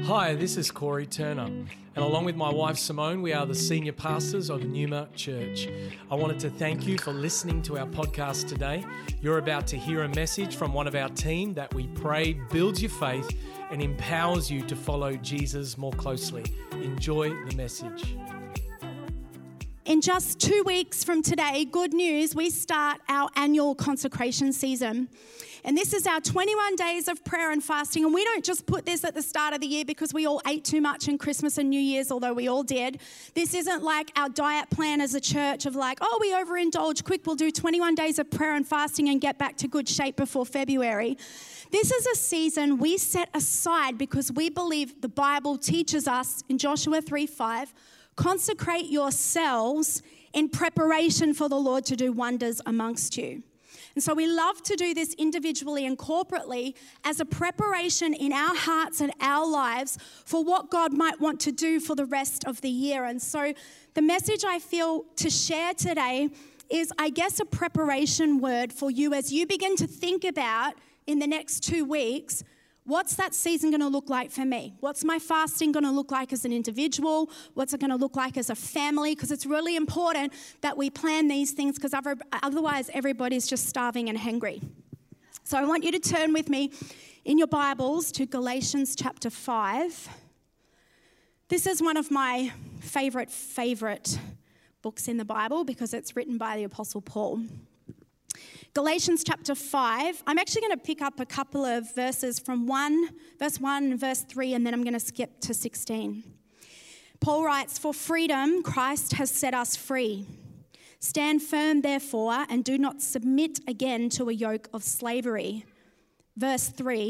Hi, this is Corey Turner, and along with my wife Simone, we are the senior pastors of Numa Church. I wanted to thank you for listening to our podcast today. You're about to hear a message from one of our team that we pray builds your faith and empowers you to follow Jesus more closely. Enjoy the message. In just 2 weeks from today, good news, we start our annual consecration season. And this is our 21 days of prayer and fasting. And we don't just put this at the start of the year because we all ate too much in Christmas and New Year's, although we all did. This isn't like our diet plan as a church of like, oh, we overindulge, quick, we'll do 21 days of prayer and fasting and get back to good shape before February. This is a season we set aside because we believe the Bible teaches us in Joshua 3:5, consecrate yourselves in preparation for the Lord to do wonders amongst you. And so we love to do this individually and corporately as a preparation in our hearts and our lives for what God might want to do for the rest of the year. And so the message I feel to share today is, I guess, a preparation word for you as you begin to think about in the next 2 weeks, what's that season going to look like for me? What's my fasting going to look like as an individual? What's it going to look like as a family? Because it's really important that we plan these things because otherwise everybody's just starving and hungry. So I want you to turn with me in your Bibles to Galatians chapter 5. This is one of my favorite books in the Bible because it's written by the Apostle Paul. Galatians chapter 5, I'm actually going to pick up a couple of verses from verse 1 and verse 3, and then I'm going to skip to 16. Paul writes, "For freedom Christ has set us free. Stand firm, therefore, and do not submit again to a yoke of slavery." Verse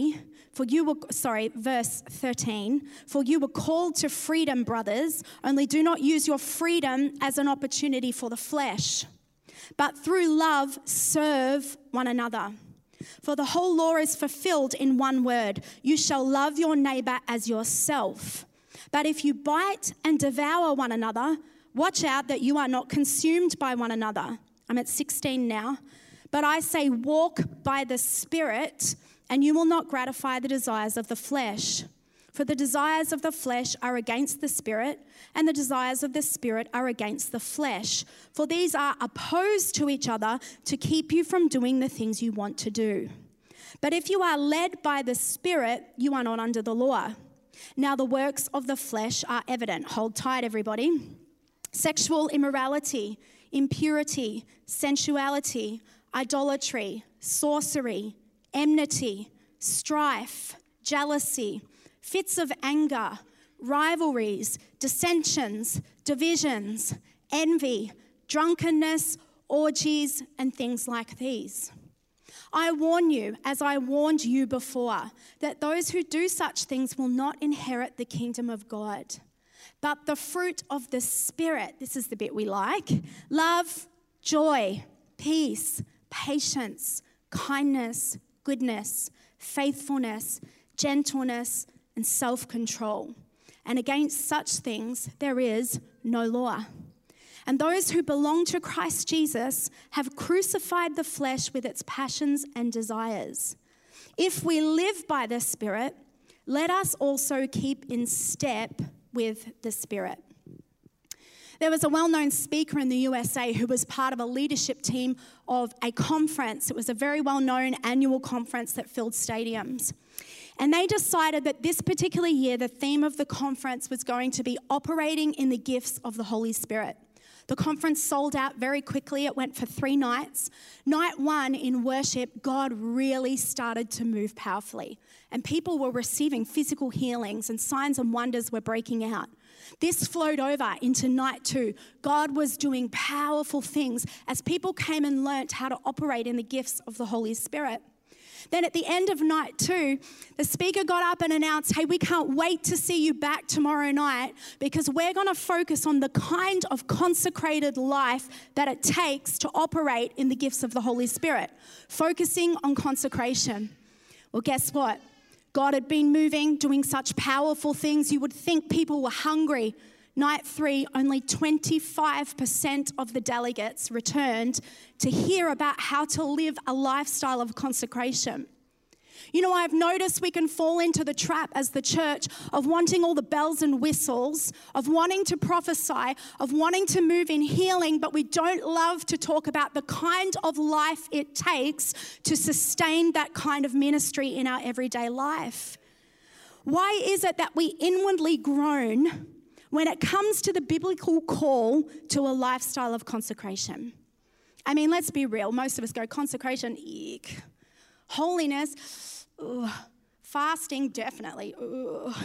13, "For you were called to freedom, brothers, only do not use your freedom as an opportunity for the flesh, but through love serve one another. For the whole law is fulfilled in one word, you shall love your neighbor as yourself. But if you bite and devour one another, watch out that you are not consumed by one another." I'm at 16 now. "But I say walk by the Spirit, and you will not gratify the desires of the flesh. For the desires of the flesh are against the Spirit, and the desires of the Spirit are against the flesh. For these are opposed to each other to keep you from doing the things you want to do. But if you are led by the Spirit, you are not under the law. Now the works of the flesh are evident." Hold tight, everybody. "Sexual immorality, impurity, sensuality, idolatry, sorcery, enmity, strife, jealousy, fits of anger, rivalries, dissensions, divisions, envy, drunkenness, orgies, and things like these. I warn you, as I warned you before, that those who do such things will not inherit the kingdom of God. But the fruit of the Spirit," this is the bit we like, "love, joy, peace, patience, kindness, goodness, faithfulness, gentleness, and self-control. And against such things there is no law. And those who belong to Christ Jesus have crucified the flesh with its passions and desires. If we live by the Spirit, let us also keep in step with the Spirit." There was a well-known speaker in the USA who was part of a leadership team of a conference. It was a very well-known annual conference that filled stadiums. And they decided that this particular year, the theme of the conference was going to be operating in the gifts of the Holy Spirit. The conference sold out very quickly. It went for 3 nights. Night 1 in worship, God really started to move powerfully. And people were receiving physical healings and signs and wonders were breaking out. This flowed over into night 2. God was doing powerful things as people came and learnt how to operate in the gifts of the Holy Spirit. Then at the end of night 2, the speaker got up and announced, "Hey, we can't wait to see you back tomorrow night because we're going to focus on the kind of consecrated life that it takes to operate in the gifts of the Holy Spirit, focusing on consecration." Well, guess what? God had been moving, doing such powerful things. You would think people were hungry. Night 3, only 25% of the delegates returned to hear about how to live a lifestyle of consecration. You know, I've noticed we can fall into the trap as the church of wanting all the bells and whistles, of wanting to prophesy, of wanting to move in healing, but we don't love to talk about the kind of life it takes to sustain that kind of ministry in our everyday life. Why is it that we inwardly groan when it comes to the biblical call to a lifestyle of consecration? I mean, let's be real. Most of us go, consecration, eek. Holiness, ugh. Fasting, definitely. Ugh.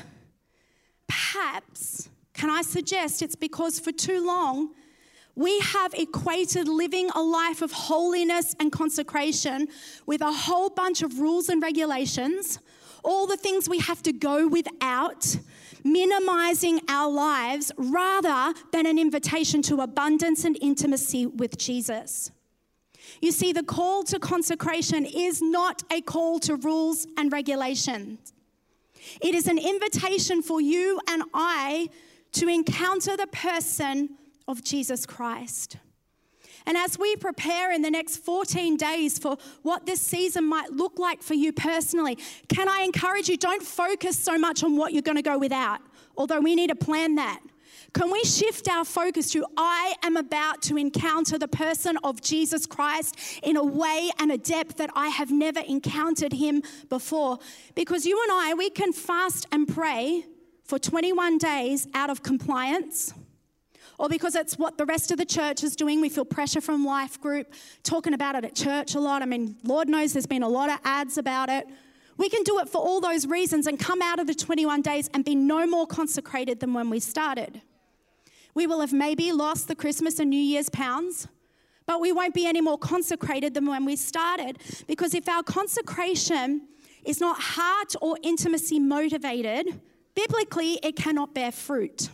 Perhaps, can I suggest it's because for too long, we have equated living a life of holiness and consecration with a whole bunch of rules and regulations, all the things we have to go without, minimizing our lives rather than an invitation to abundance and intimacy with Jesus. You see, the call to consecration is not a call to rules and regulations. It is an invitation for you and I to encounter the person of Jesus Christ. And as we prepare in the next 14 days for what this season might look like for you personally, can I encourage you, don't focus so much on what you're going to go without, although we need to plan that. Can we shift our focus to, I am about to encounter the person of Jesus Christ in a way and a depth that I have never encountered him before? Because you and I, we can fast and pray for 21 days out of compliance, or because it's what the rest of the church is doing. We feel pressure from Life Group, talking about it at church a lot. I mean, Lord knows there's been a lot of ads about it. We can do it for all those reasons and come out of the 21 days and be no more consecrated than when we started. We will have maybe lost the Christmas and New Year's pounds, but we won't be any more consecrated than when we started. Because if our consecration is not heart or intimacy motivated, biblically it cannot bear fruit.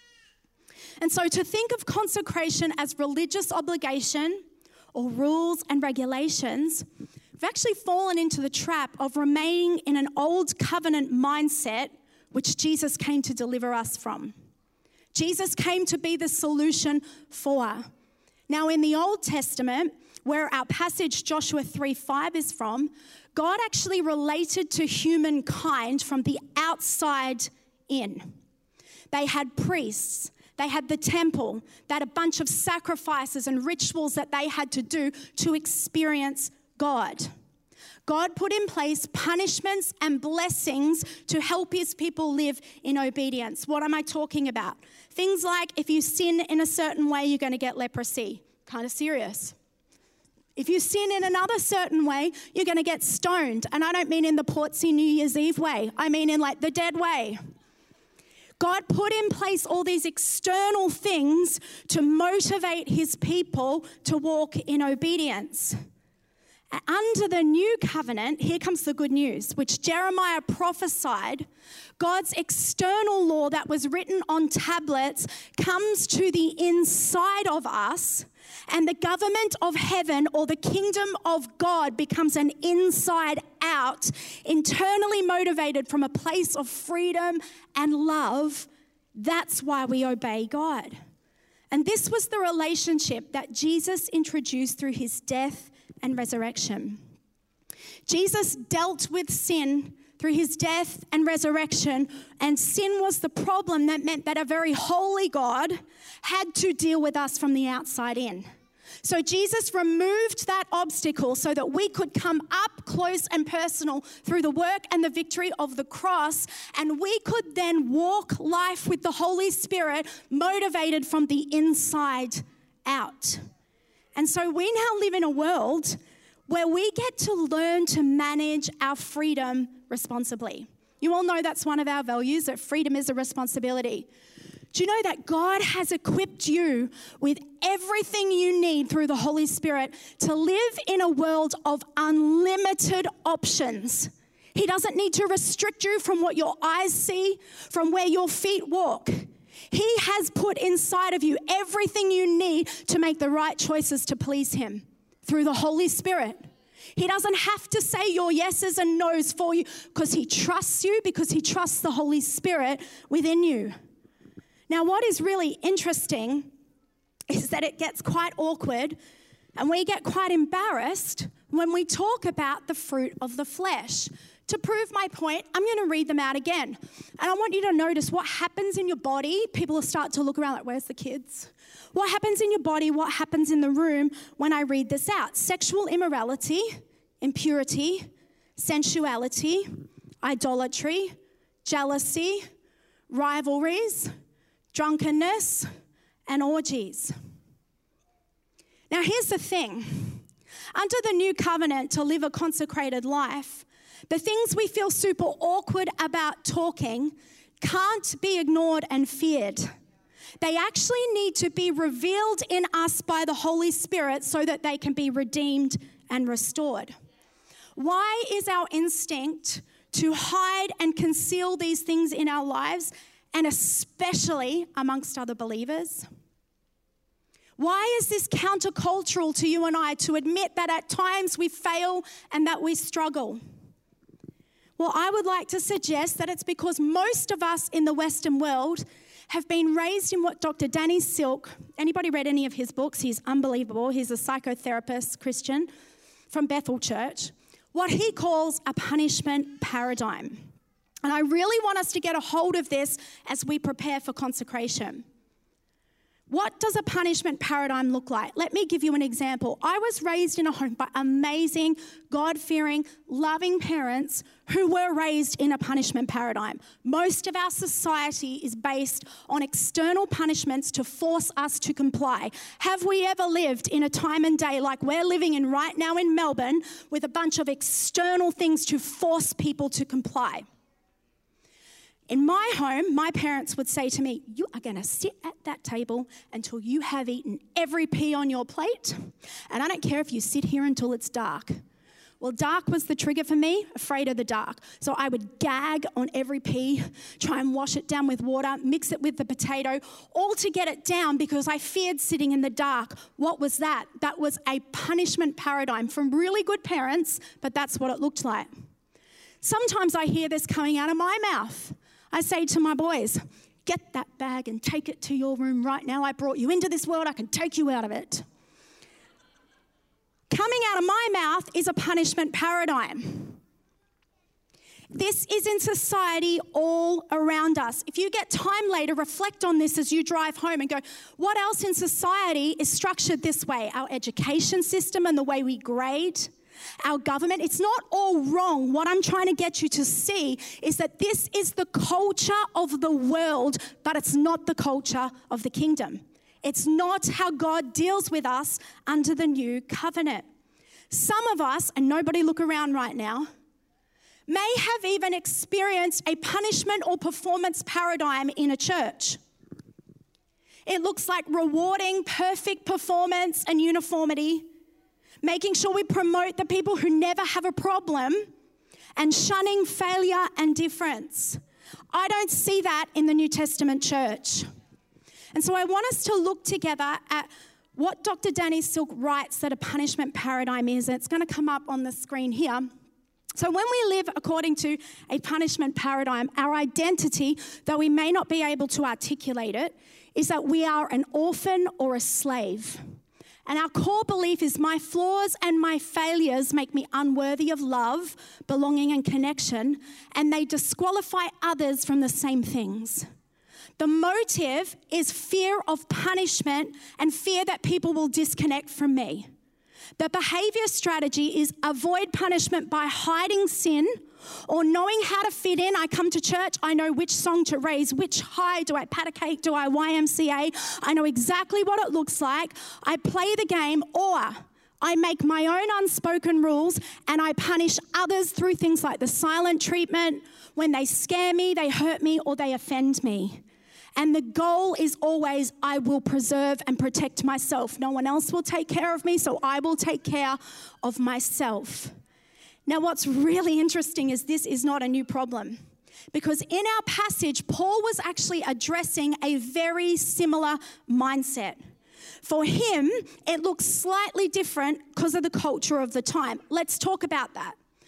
And so to think of consecration as religious obligation or rules and regulations, we've actually fallen into the trap of remaining in an old covenant mindset which Jesus came to deliver us from. Jesus came to be the solution for. Now, in the Old Testament, where our passage Joshua 3:5 is from, God actually related to humankind from the outside in. They had priests, they had the temple, they had a bunch of sacrifices and rituals that they had to do to experience God. God put in place punishments and blessings to help his people live in obedience. What am I talking about? Things like if you sin in a certain way, you're going to get leprosy. Kind of serious. If you sin in another certain way, you're going to get stoned. And I don't mean in the Portsea New Year's Eve way. I mean in like the dead way. God put in place all these external things to motivate his people to walk in obedience. Under the new covenant, here comes the good news, which Jeremiah prophesied. God's external law that was written on tablets comes to the inside of us, and the government of heaven or the kingdom of God becomes an inside out, internally motivated from a place of freedom and love. That's why we obey God. And this was the relationship that Jesus introduced through his death and resurrection. Jesus dealt with sin through his death and resurrection, and sin was the problem that meant that a very holy God had to deal with us from the outside in. So Jesus removed that obstacle so that we could come up close and personal through the work and the victory of the cross, and we could then walk life with the Holy Spirit motivated from the inside out. And so we now live in a world where we get to learn to manage our freedom responsibly. You all know that's one of our values, that freedom is a responsibility. Do you know that God has equipped you with everything you need through the Holy Spirit to live in a world of unlimited options? He doesn't need to restrict you from what your eyes see, from where your feet walk. He has put inside of you everything you need to make the right choices to please him through the Holy Spirit. He doesn't have to say your yeses and nos for you because he trusts you, because he trusts the Holy Spirit within you. Now, what is really interesting is that it gets quite awkward and we get quite embarrassed when we talk about the fruit of the flesh. To prove my point, I'm going to read them out again. And I want you to notice what happens in your body. People will start to look around like, where's the kids? What happens in your body, what happens in the room when I read this out? Sexual immorality, impurity, sensuality, idolatry, jealousy, rivalries, drunkenness, and orgies. Now here's the thing. Under the new covenant, to live a consecrated life, the things we feel super awkward about talking can't be ignored and feared. They actually need to be revealed in us by the Holy Spirit so that they can be redeemed and restored. Why is our instinct to hide and conceal these things in our lives, and especially amongst other believers? Why is this countercultural to you and I to admit that at times we fail and that we struggle? Well, I would like to suggest that it's because most of us in the Western world have been raised in what Dr. Danny Silk, anybody read any of his books? He's unbelievable. He's a psychotherapist, Christian, from Bethel Church. What he calls a punishment paradigm. And I really want us to get a hold of this as we prepare for consecration. What does a punishment paradigm look like? Let me give you an example. I was raised in a home by amazing, God-fearing, loving parents who were raised in a punishment paradigm. Most of our society is based on external punishments to force us to comply. Have we ever lived in a time and day like we're living in right now in Melbourne with a bunch of external things to force people to comply? In my home, my parents would say to me, you are going to sit at that table until you have eaten every pea on your plate, and I don't care if you sit here until it's dark. Well, dark was the trigger for me, afraid of the dark. So I would gag on every pea, try and wash it down with water, mix it with the potato, all to get it down because I feared sitting in the dark. What was that? That was a punishment paradigm from really good parents, but that's what it looked like. Sometimes I hear this coming out of my mouth. I say to my boys, get that bag and take it to your room right now. I brought you into this world. I can take you out of it. Coming out of my mouth is a punishment paradigm. This is in society all around us. If you get time later, reflect on this as you drive home and go, what else in society is structured this way? Our education system and the way we grade, our government. It's not all wrong. What I'm trying to get you to see is that this is the culture of the world, but it's not the culture of the kingdom. It's not how God deals with us under the new covenant. Some of us, and nobody look around right now, may have even experienced a punishment or performance paradigm in a church. It looks like rewarding perfect performance and uniformity, making sure we promote the people who never have a problem, and shunning failure and difference. I don't see that in the New Testament church. And so I want us to look together at what Dr. Danny Silk writes that a punishment paradigm is. And it's going to come up on the screen here. So when we live according to a punishment paradigm, our identity, though we may not be able to articulate it, is that we are an orphan or a slave. And our core belief is my flaws and my failures make me unworthy of love, belonging, and connection, and they disqualify others from the same things. The motive is fear of punishment and fear that people will disconnect from me. The behavior strategy is avoid punishment by hiding sin or knowing how to fit in. I come to church, I know which song to raise, which high, do I pat a cake, do I YMCA? I know exactly what it looks like. I play the game, or I make my own unspoken rules and I punish others through things like the silent treatment. When they scare me, they hurt me, or they offend me. And the goal is always, I will preserve and protect myself. No one else will take care of me, so I will take care of myself. Now, what's really interesting is this is not a new problem, because in our passage, Paul was actually addressing a very similar mindset. For him, it looks slightly different because of the culture of the time. Let's talk about that.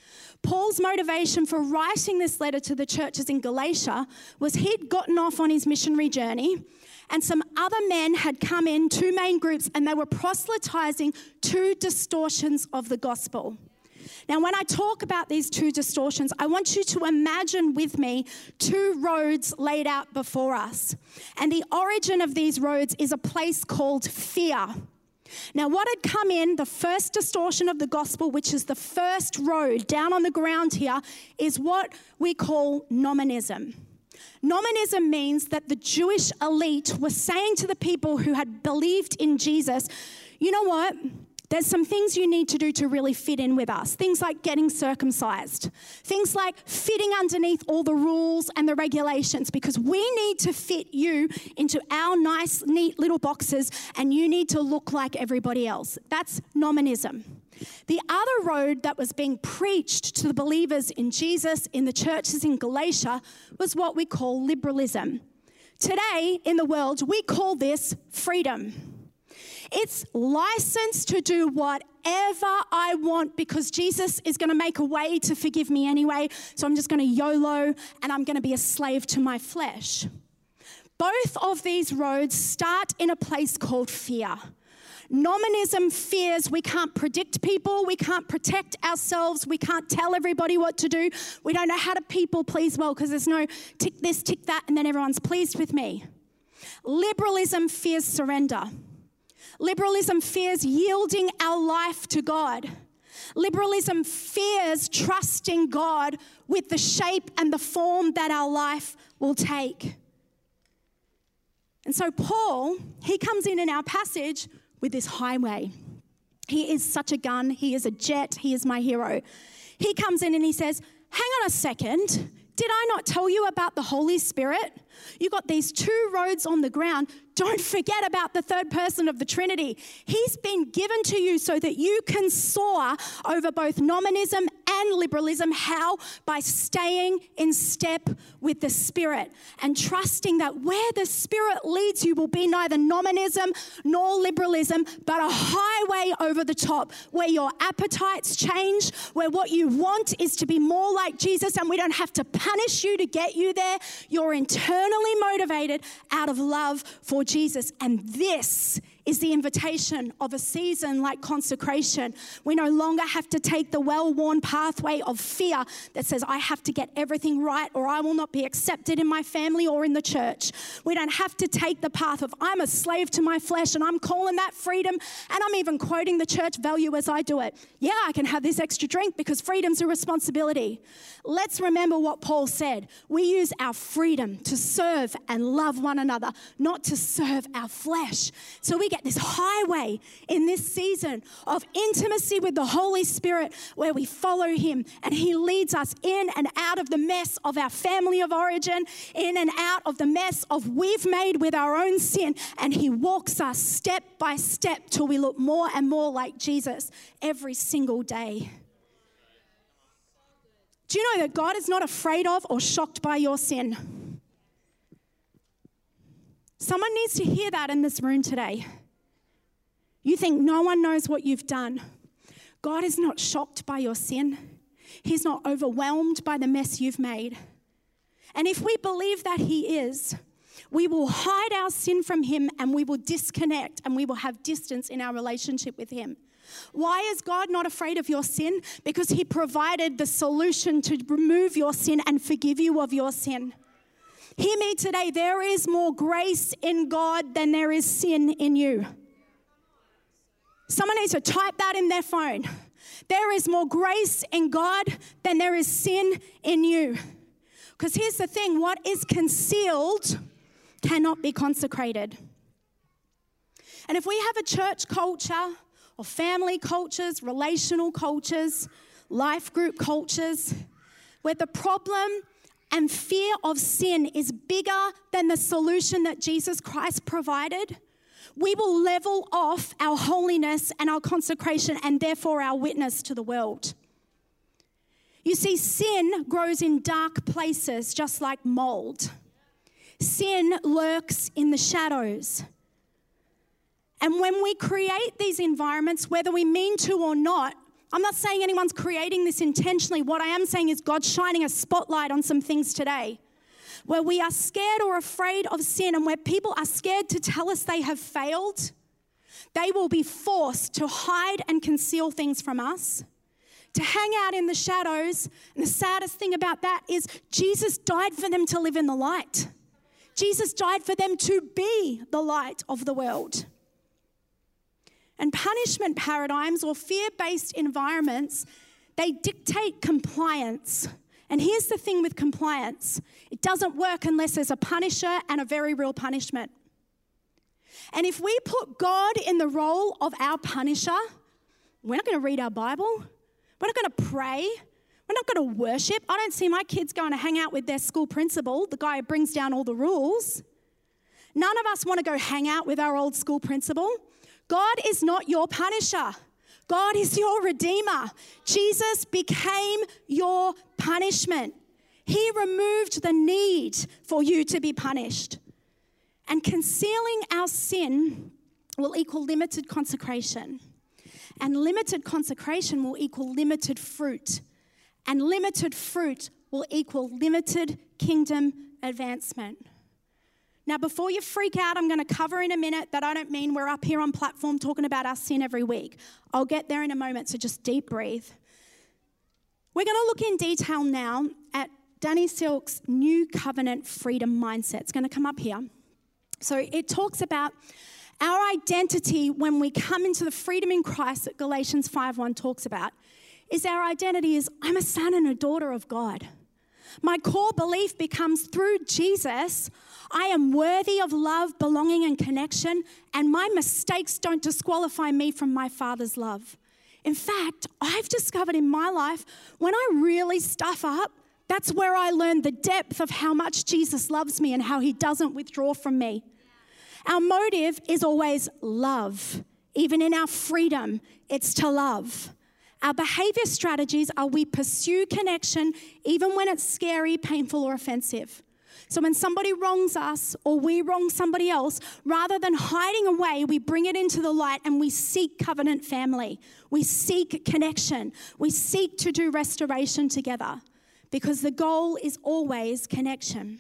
Paul's motivation for writing this letter to the churches in Galatia was he'd gotten off on his missionary journey, and some other men had come in, two main groups, and they were proselytizing two distortions of the gospel. Now, when I talk about these two distortions, I want you to imagine with me two roads laid out before us. And the origin of these roads is a place called fear. Now, what had come in, the first distortion of the gospel, which is the first road down on the ground here, is what we call nominalism. Nominalism means that the Jewish elite was saying to the people who had believed in Jesus, you know what? There's some things you need to do to really fit in with us. Things like getting circumcised. Things like fitting underneath all the rules and the regulations, because we need to fit you into our nice, neat little boxes, and you need to look like everybody else. That's nominalism. The other road that was being preached to the believers in Jesus, in the churches in Galatia, was what we call liberalism. Today in the world, we call this freedom. It's license to do whatever I want because Jesus is going to make a way to forgive me anyway. So I'm just going to YOLO and I'm going to be a slave to my flesh. Both of these roads start in a place called fear. Nominalism fears we can't predict people, we can't protect ourselves, we can't tell everybody what to do. We don't know how to people please well because there's no tick this, tick that, and then everyone's pleased with me. Liberalism fears surrender. Liberalism fears yielding our life to God. Liberalism fears trusting God with the shape and the form that our life will take. And so Paul, he comes in our passage with this highway. He is such a gun. He is a jet. He is my hero. He comes in and he says, hang on a second. Did I not tell you about the Holy Spirit? You got these two roads on the ground. Don't forget about the third person of the Trinity. He's been given to you so that you can soar over both nominalism and liberalism. How? By staying in step with the Spirit and trusting that where the Spirit leads you will be neither nominalism nor liberalism, but a highway over the top where your appetites change, where what you want is to be more like Jesus, and we don't have to punish you to get you there. You're internally motivated out of love for Jesus. And this is the invitation of a season like consecration. We no longer have to take the well-worn pathway of fear that says, I have to get everything right or I will not be accepted in my family or in the church. We don't have to take the path of, I'm a slave to my flesh and I'm calling that freedom, and I'm even quoting the church value as I do it. Yeah, I can have this extra drink because freedom's a responsibility. Let's remember what Paul said. We use our freedom to serve and love one another, not to serve our flesh. So we get this highway in this season of intimacy with the Holy Spirit where we follow him and he leads us in and out of the mess of our family of origin, in and out of the mess of we've made with our own sin, and he walks us step by step till we look more and more like Jesus every single day. Do you know that God is not afraid of or shocked by your sin? Someone needs to hear that in this room today. You think no one knows what you've done. God is not shocked by your sin. He's not overwhelmed by the mess you've made. And if we believe that he is, we will hide our sin from him and we will disconnect and we will have distance in our relationship with him. Why is God not afraid of your sin? Because he provided the solution to remove your sin and forgive you of your sin. Hear me today, there is more grace in God than there is sin in you. Someone needs to type that in their phone. There is more grace in God than there is sin in you. Because here's the thing, what is concealed cannot be consecrated. And if we have a church culture or family cultures, relational cultures, life group cultures, where the problem and fear of sin is bigger than the solution that Jesus Christ provided, we will level off our holiness and our consecration and therefore our witness to the world. You see, sin grows in dark places just like mold. Sin lurks in the shadows. And when we create these environments, whether we mean to or not, I'm not saying anyone's creating this intentionally. What I am saying is God's shining a spotlight on some things today where we are scared or afraid of sin and where people are scared to tell us they have failed. They will be forced to hide and conceal things from us, to hang out in the shadows. And the saddest thing about that is Jesus died for them to live in the light. Jesus died for them to be the light of the world. And punishment paradigms or fear-based environments, they dictate compliance. And here's the thing with compliance. It doesn't work unless there's a punisher and a very real punishment. And if we put God in the role of our punisher, we're not going to read our Bible. We're not going to pray. We're not going to worship. I don't see my kids going to hang out with their school principal, the guy who brings down all the rules. None of us want to go hang out with our old school principal. God is not your punisher. God is your redeemer. Jesus became your punishment. He removed the need for you to be punished. And concealing our sin will equal limited consecration. And limited consecration will equal limited fruit. And limited fruit will equal limited kingdom advancement. Now, before you freak out, I'm going to cover in a minute that I don't mean we're up here on platform talking about our sin every week. I'll get there in a moment, so just deep breathe. We're going to look in detail now at Danny Silk's New Covenant Freedom Mindset. It's going to come up here. So it talks about our identity when we come into the freedom in Christ that Galatians 5:1 talks about, is our identity is I'm a son and a daughter of God. My core belief becomes through Jesus, I am worthy of love, belonging, and connection, and my mistakes don't disqualify me from my Father's love. In fact, I've discovered in my life, when I really stuff up, that's where I learn the depth of how much Jesus loves me and how he doesn't withdraw from me. Our motive is always love. Even in our freedom, it's to love. Our behavior strategies are we pursue connection even when it's scary, painful, or offensive. So when somebody wrongs us or we wrong somebody else, rather than hiding away, we bring it into the light and we seek covenant family. We seek connection. We seek to do restoration together because the goal is always connection.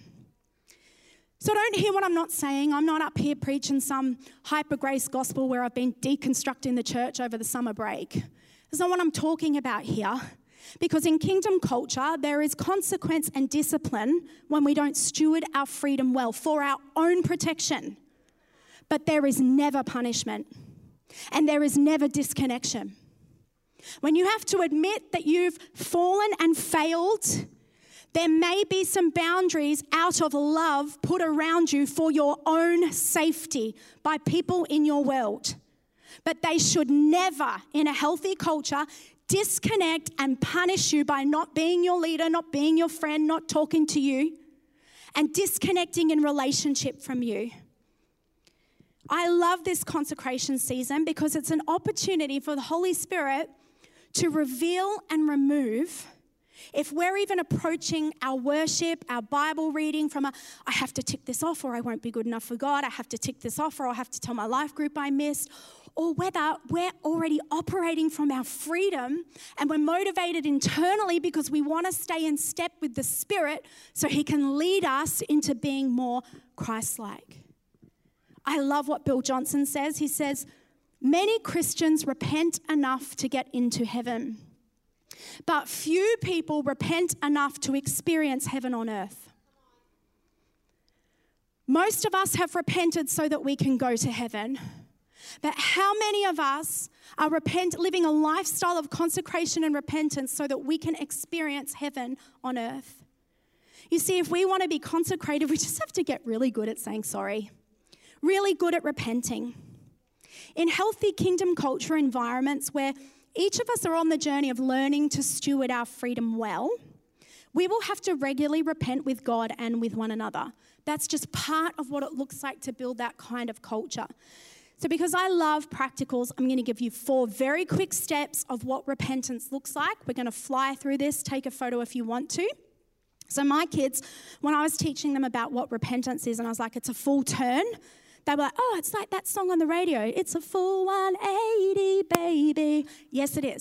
So don't hear what I'm not saying. I'm not up here preaching some hyper grace gospel where I've been deconstructing the church over the summer break. That's not what I'm talking about here. Because in kingdom culture, there is consequence and discipline when we don't steward our freedom well for our own protection. But there is never punishment. And there is never disconnection. When you have to admit that you've fallen and failed, there may be some boundaries out of love put around you for your own safety by people in your world. But they should never, in a healthy culture, disconnect and punish you by not being your leader, not being your friend, not talking to you, and disconnecting in relationship from you. I love this consecration season because it's an opportunity for the Holy Spirit to reveal and remove. If we're even approaching our worship, our Bible reading from I have to tick this off or I won't be good enough for God, I have to tick this off or I'll have to tell my life group I missed, or whether we're already operating from our freedom and we're motivated internally because we want to stay in step with the Spirit so he can lead us into being more Christ-like. I love what Bill Johnson says. He says, many Christians repent enough to get into heaven, but few people repent enough to experience heaven on earth. Most of us have repented so that we can go to heaven. But how many of us are living a lifestyle of consecration and repentance so that we can experience heaven on earth? You see, if we want to be consecrated, we just have to get really good at saying sorry, really good at repenting. In healthy kingdom culture environments where each of us are on the journey of learning to steward our freedom well, we will have to regularly repent with God and with one another. That's just part of what it looks like to build that kind of culture. So because I love practicals, I'm going to give you 4 very quick steps of what repentance looks like. We're going to fly through this, take a photo if you want to. So my kids, when I was teaching them about what repentance is, and I was like, it's a full turn, they were like, oh, it's like that song on the radio. It's a full 180, baby. Yes, it is.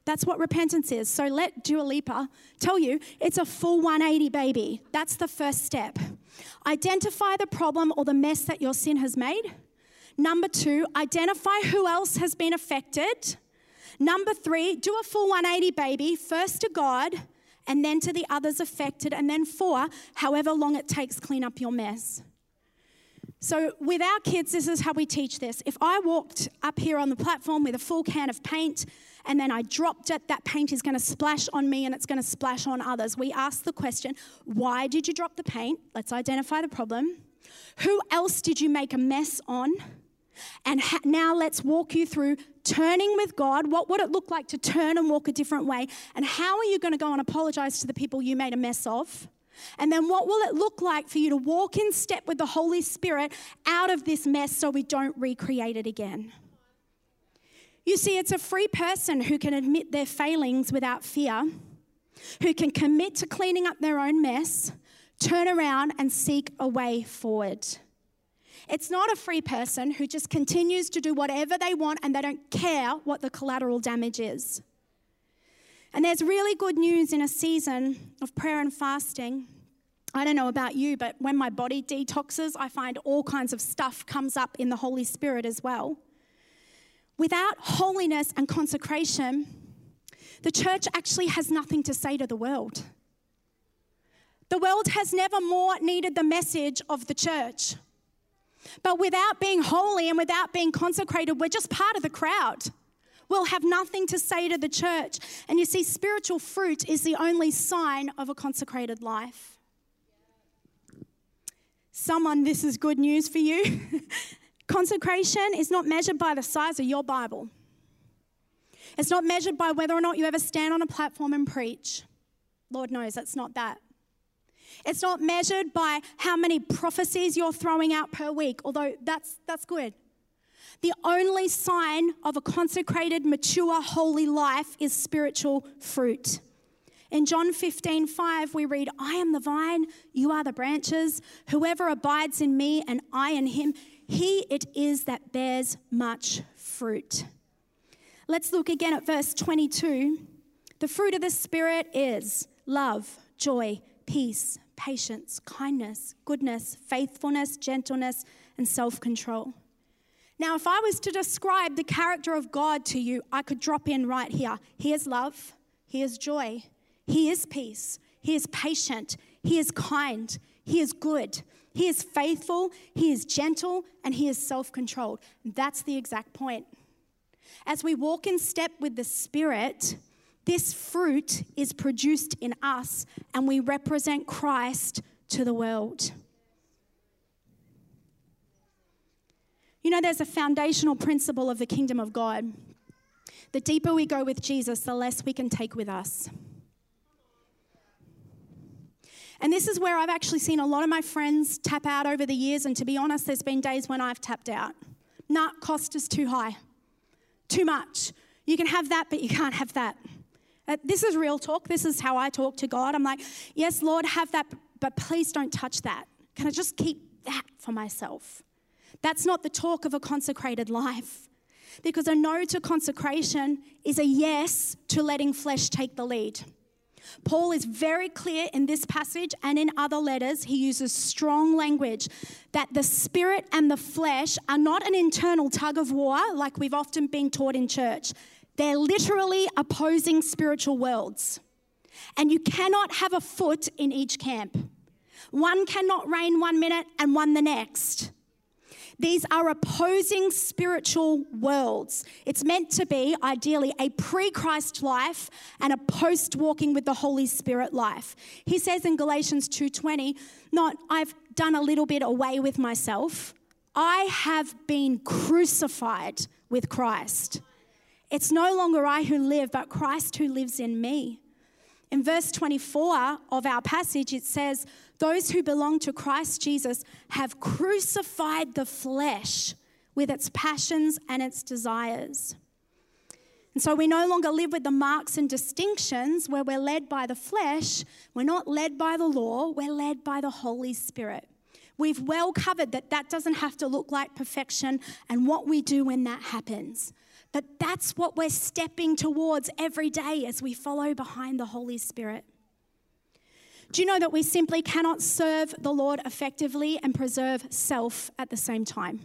That's what repentance is. So let Dua Lipa tell you it's a full 180, baby. That's the first step. Identify the problem or the mess that your sin has made. Number 2, identify who else has been affected. Number 3, do a full 180, baby. First to God and then to the others affected. And then 4, however long it takes, clean up your mess. So with our kids, this is how we teach this. If I walked up here on the platform with a full can of paint and then I dropped it, that paint is going to splash on me and it's going to splash on others. We ask the question, why did you drop the paint? Let's identify the problem. Who else did you make a mess on? And now let's walk you through turning with God. What would it look like to turn and walk a different way? And how are you going to go and apologize to the people you made a mess of? And then what will it look like for you to walk in step with the Holy Spirit out of this mess so we don't recreate it again? You see, it's a free person who can admit their failings without fear, who can commit to cleaning up their own mess, turn around and seek a way forward. It's not a free person who just continues to do whatever they want and they don't care what the collateral damage is. And there's really good news in a season of prayer and fasting. I don't know about you, but when my body detoxes, I find all kinds of stuff comes up in the Holy Spirit as well. Without holiness and consecration, the church actually has nothing to say to the world. The world has never more needed the message of the church. But without being holy and without being consecrated, we're just part of the crowd. We'll have nothing to say to the church. And you see, spiritual fruit is the only sign of a consecrated life. This is good news for you. Consecration is not measured by the size of your Bible. It's not measured by whether or not you ever stand on a platform and preach. Lord knows that's not that. It's not measured by how many prophecies you're throwing out per week, although that's good. The only sign of a consecrated, mature, holy life is spiritual fruit. In John 15:5, we read, I am the vine, you are the branches. Whoever abides in me and I in him, he it is that bears much fruit. Let's look again at verse 22. The fruit of the Spirit is love, joy, peace, patience, kindness, goodness, faithfulness, gentleness, and self-control. Now, if I was to describe the character of God to you, I could drop in right here. He is love, he is joy, he is peace, he is patient, he is kind, he is good, he is faithful, he is gentle, and he is self-controlled. That's the exact point. As we walk in step with the Spirit, this fruit is produced in us and we represent Christ to the world. You know, there's a foundational principle of the kingdom of God. The deeper we go with Jesus, the less we can take with us. And this is where I've actually seen a lot of my friends tap out over the years. And to be honest, there's been days when I've tapped out. Cost is too high, too much. You can have that, but you can't have that. This is real talk. This is how I talk to God. I'm like, yes, Lord, have that, but please don't touch that. Can I just keep that for myself? That's not the talk of a consecrated life. Because a no to consecration is a yes to letting flesh take the lead. Paul is very clear in this passage and in other letters. He uses strong language that the spirit and the flesh are not an internal tug of war like we've often been taught in church. They're literally opposing spiritual worlds. And you cannot have a foot in each camp. One cannot reign 1 minute and one the next. These are opposing spiritual worlds. It's meant to be, ideally, a pre-Christ life and a post-walking with the Holy Spirit life. He says in Galatians 2:20, not, I've done a little bit away with myself. I have been crucified with Christ. It's no longer I who live, but Christ who lives in me. In verse 24 of our passage, it says, those who belong to Christ Jesus have crucified the flesh with its passions and its desires. And so we no longer live with the marks and distinctions where we're led by the flesh. We're not led by the law. We're led by the Holy Spirit. We've well covered that doesn't have to look like perfection and what we do when that happens. But that's what we're stepping towards every day as we follow behind the Holy Spirit. Do you know that we simply cannot serve the Lord effectively and preserve self at the same time?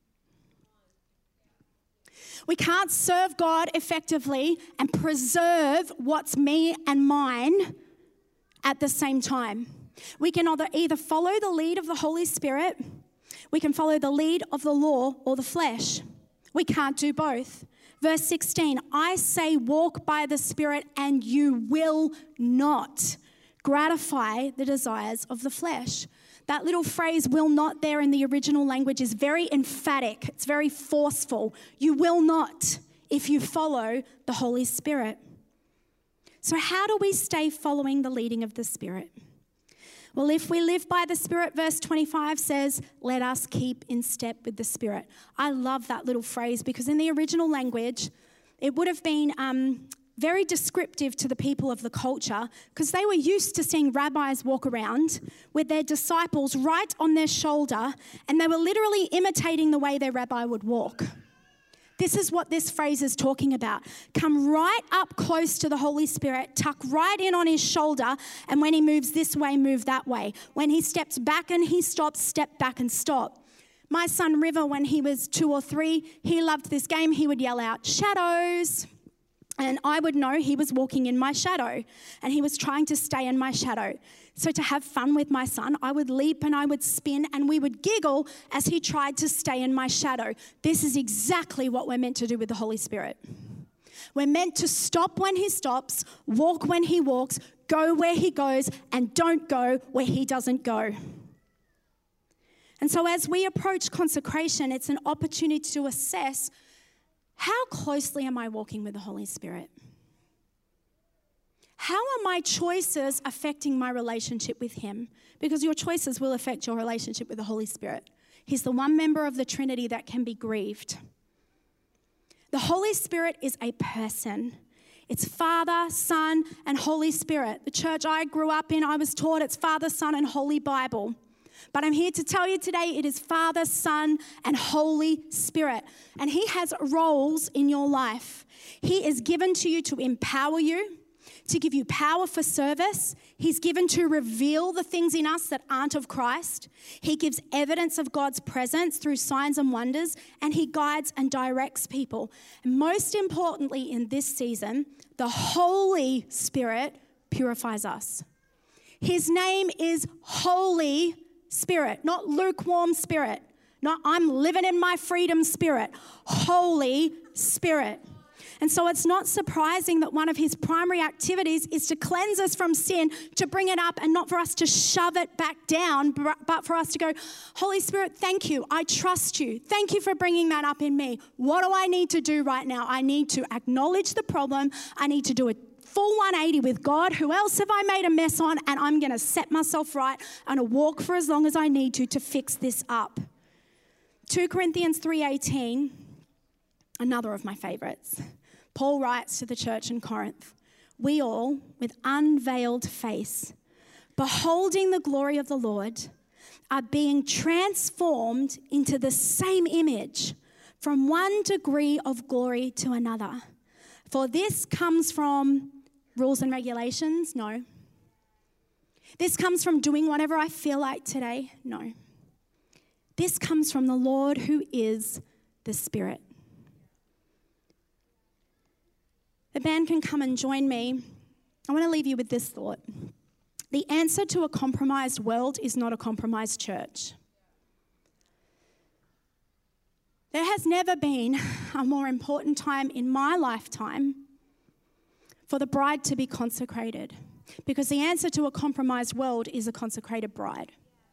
We can't serve God effectively and preserve what's me and mine at the same time. We can either follow the lead of the Holy Spirit, we can follow the lead of the law or the flesh. We can't do both. Verse 16, I say walk by the Spirit and you will not gratify the desires of the flesh. That little phrase will not there in the original language is very emphatic. It's very forceful. You will not if you follow the Holy Spirit. So how do we stay following the leading of the Spirit? Well, if we live by the Spirit, verse 25 says, let us keep in step with the Spirit. I love that little phrase because in the original language, it would have been very descriptive to the people of the culture because they were used to seeing rabbis walk around with their disciples right on their shoulder, and they were literally imitating the way their rabbi would walk. This is what this phrase is talking about. Come right up close to the Holy Spirit, tuck right in on his shoulder, and when he moves this way, move that way. When he steps back and he stops, step back and stop. My son River, when he was 2 or 3, he loved this game. He would yell out, shadows. And I would know he was walking in my shadow and he was trying to stay in my shadow. So to have fun with my son, I would leap and I would spin and we would giggle as he tried to stay in my shadow. This is exactly what we're meant to do with the Holy Spirit. We're meant to stop when he stops, walk when he walks, go where he goes, and don't go where he doesn't go. And so as we approach consecration, it's an opportunity to assess, how closely am I walking with the Holy Spirit? How are my choices affecting my relationship with him? Because your choices will affect your relationship with the Holy Spirit. He's the one member of the Trinity that can be grieved. The Holy Spirit is a person. It's Father, Son, and Holy Spirit. The church I grew up in, I was taught it's Father, Son, and Holy Bible. But I'm here to tell you today it is Father, Son, and Holy Spirit. And he has roles in your life. He is given to you to empower you, to give you power for service. He's given to reveal the things in us that aren't of Christ. He gives evidence of God's presence through signs and wonders, and he guides and directs people. And most importantly in this season, the Holy Spirit purifies us. His name is Holy Spirit, not lukewarm spirit, not I'm living in my freedom spirit, Holy Spirit. And so it's not surprising that one of his primary activities is to cleanse us from sin, to bring it up and not for us to shove it back down, but for us to go, Holy Spirit, thank you. I trust you. Thank you for bringing that up in me. What do I need to do right now? I need to acknowledge the problem. I need to do a full 180 with God. Who else have I made a mess on? And I'm going to set myself right and walk for as long as I need to fix this up. 2 Corinthians 3:18, another of my favorites. Paul writes to the church in Corinth, we all, with unveiled face, beholding the glory of the Lord, are being transformed into the same image from one degree of glory to another. For this comes from rules and regulations? No. This comes from doing whatever I feel like today? No. This comes from the Lord who is the Spirit. The band can come and join me. I want to leave you with this thought. The answer to a compromised world is not a compromised church. There has never been a more important time in my lifetime for the bride to be consecrated, because the answer to a compromised world is a consecrated bride.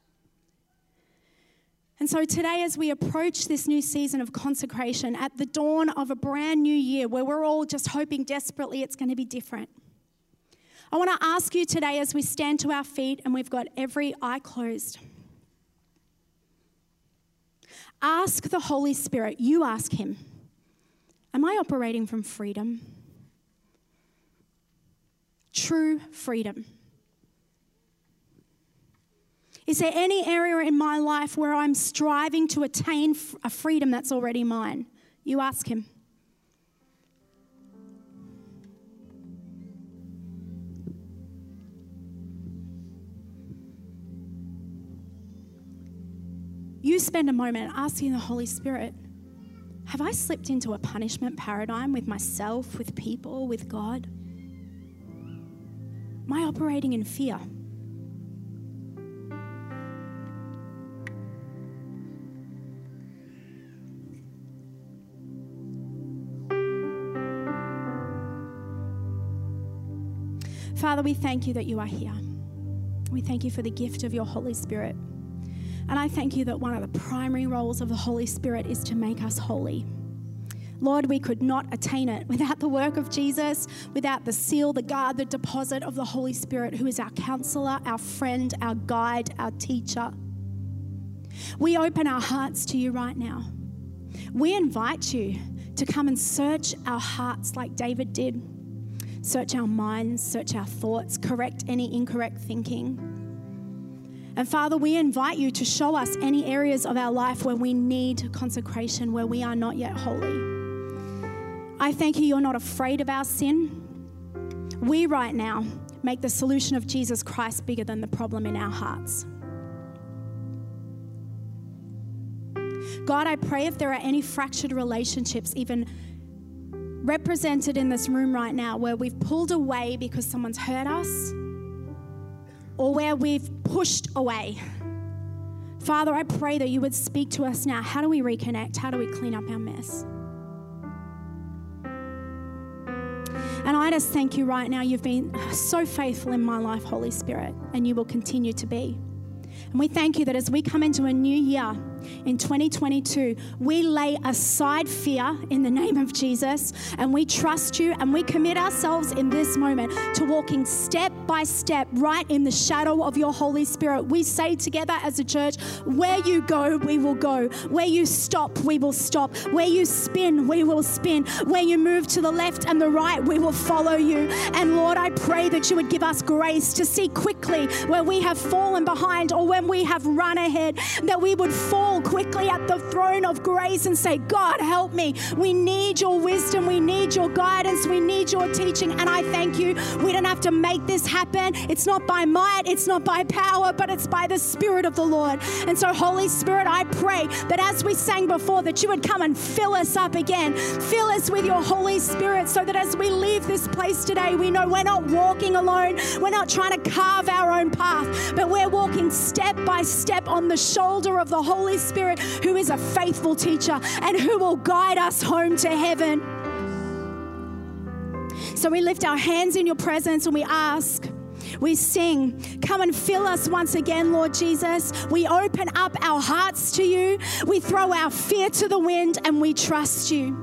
And so today, as we approach this new season of consecration at the dawn of a brand new year where we're all just hoping desperately it's going to be different, I want to ask you today as we stand to our feet and we've got every eye closed. Ask the Holy Spirit, you ask him, am I operating from freedom? True freedom. Is there any area in my life where I'm striving to attain a freedom that's already mine? You ask him. You spend a moment asking the Holy Spirit, have I slipped into a punishment paradigm with myself, with people, with God? Am I operating in fear? Father, we thank you that you are here. We thank you for the gift of your Holy Spirit. And I thank you that one of the primary roles of the Holy Spirit is to make us holy. Lord, we could not attain it without the work of Jesus, without the seal, the guard, the deposit of the Holy Spirit, who is our counselor, our friend, our guide, our teacher. We open our hearts to you right now. We invite you to come and search our hearts like David did. Search our minds, search our thoughts, correct any incorrect thinking. And Father, we invite you to show us any areas of our life where we need consecration, where we are not yet holy. I thank you, you're not afraid of our sin. We right now make the solution of Jesus Christ bigger than the problem in our hearts. God, I pray if there are any fractured relationships, even represented in this room right now, where we've pulled away because someone's hurt us, or where we've pushed away. Father, I pray that you would speak to us now. How do we reconnect? How do we clean up our mess? And I just thank you right now. You've been so faithful in my life, Holy Spirit, and you will continue to be. And we thank you that as we come into a new year in 2022, we lay aside fear in the name of Jesus, and we trust you, and we commit ourselves in this moment to walking step by step right in the shadow of your Holy Spirit. We say together as a church, where you go, we will go. Where you stop, we will stop. Where you spin, we will spin. Where you move to the left and the right, we will follow you. And Lord, I pray that you would give us grace to see quickly where we have fallen behind or when we have run ahead, that we would fall quickly at the throne of grace and say, God, help me. We need your wisdom. We need your guidance. We need your teaching. And I thank you. We don't have to make this happen. It's not by might. It's not by power, but it's by the Spirit of the Lord. And so, Holy Spirit, I pray that as we sang before, that you would come and fill us up again. Fill us with your Holy Spirit so that as we leave this place today, we know we're not walking alone. We're not trying to carve our own path, but we're walking step by step on the shoulder of the Holy Spirit, who is a faithful teacher and who will guide us home to heaven. So we lift our hands in your presence and we ask, we sing, come and fill us once again, Lord Jesus. We open up our hearts to you. We throw our fear to the wind and we trust you.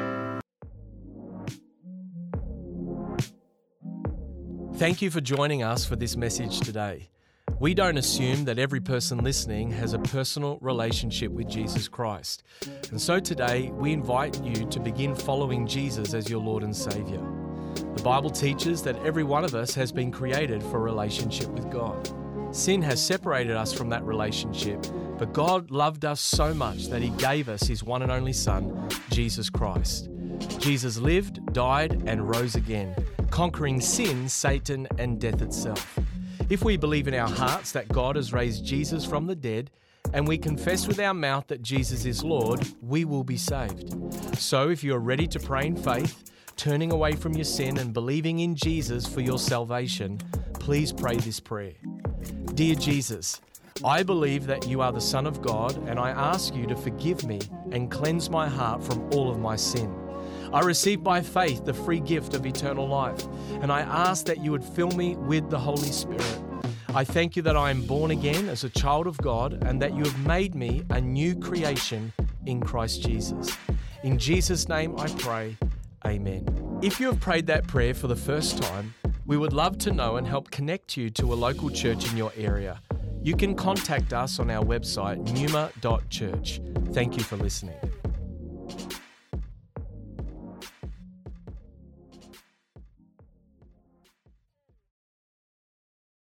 Thank you for joining us for this message today. We don't assume that every person listening has a personal relationship with Jesus Christ. And so today, we invite you to begin following Jesus as your Lord and Savior. The Bible teaches that every one of us has been created for a relationship with God. Sin has separated us from that relationship, but God loved us so much that He gave us His one and only Son, Jesus Christ. Jesus lived, died, and rose again, conquering sin, Satan, and death itself. If we believe in our hearts that God has raised Jesus from the dead, and we confess with our mouth that Jesus is Lord, we will be saved. So if you're ready to pray in faith, turning away from your sin and believing in Jesus for your salvation, please pray this prayer. Dear Jesus, I believe that you are the Son of God, and I ask you to forgive me and cleanse my heart from all of my sin. I receive by faith the free gift of eternal life, and I ask that you would fill me with the Holy Spirit. I thank you that I am born again as a child of God and that you have made me a new creation in Christ Jesus. In Jesus' name I pray, amen. If you have prayed that prayer for the first time, we would love to know and help connect you to a local church in your area. You can contact us on our website, numa.church. Thank you for listening.